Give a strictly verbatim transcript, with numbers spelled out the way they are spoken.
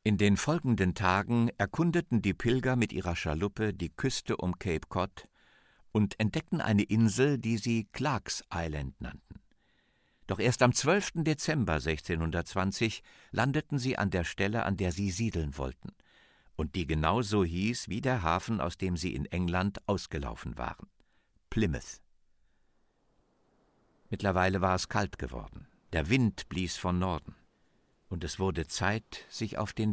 In den folgenden Tagen erkundeten die Pilger mit ihrer Schaluppe die Küste um Cape Cod und entdeckten eine Insel, die sie Clark's Island nannten. Doch erst am zwölften Dezember sechzehnhundertzwanzig landeten sie an der Stelle, an der sie siedeln wollten, und die genauso hieß wie der Hafen, aus dem sie in England ausgelaufen waren: Plymouth. Mittlerweile war es kalt geworden, der Wind blies von Norden, und es wurde Zeit, sich auf den